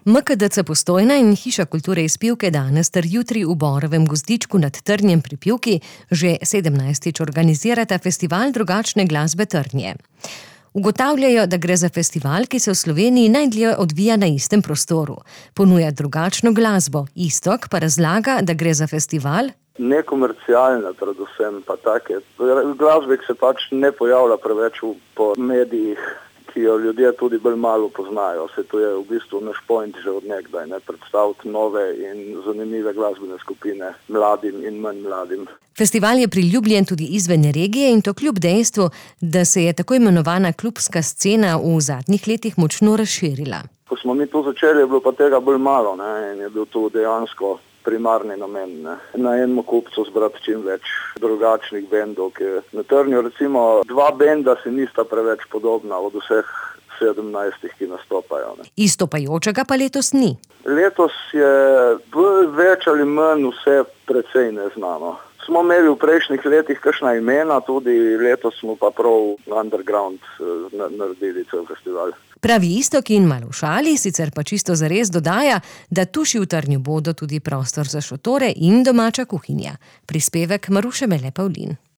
MKDC Postojna in Hiša kulture iz Pivke danes ter jutri v Borovem gozdičku nad Trnjem pri Pivki že 17. organizirata festival drugačne glasbe Trnje. Ugotavljajo, da gre za festival, ki se v Sloveniji najdlje odvija na istem prostoru. Ponuja drugačno glasbo, Iztok pa razlaga, da gre za festival nekomercialne, predvsem pa take glasbe, ki se pač ne pojavlja preveč po medijih, ki jo ljudje tudi bolj malo poznajo. Se to je v bistvu naš point že od nekdaj, predstaviti nove in zanimive glasbene skupine mladim in manj mladim. Festival je priljubljen tudi izven regije in to kljub dejstvu, da se je tako imenovana klubska scena v zadnjih letih močno razširila. Ko smo mi tu začeli, je bilo pa tega bolj malo, in je bil to dejansko primarni namen, na enem kupcu zbrati čim več drugačnih bendov, ki na Trnju recimo 2 benda si nista preveč podobna od vseh 17, ki nastopajo. Izstopajočega pa letos ni. Letos je več ali manj vse precej neznano. Smo imeli v prejšnjih letih kakšna imena, tudi letos smo pa prav underground naredili cel festival. Pravi Iztok in malo v šali, sicer pa čisto zares dodaja, da tuši v Trnju bodo tudi prostor za šotore in domača kuhinja. Prispevek Maruše Mele Pavlin.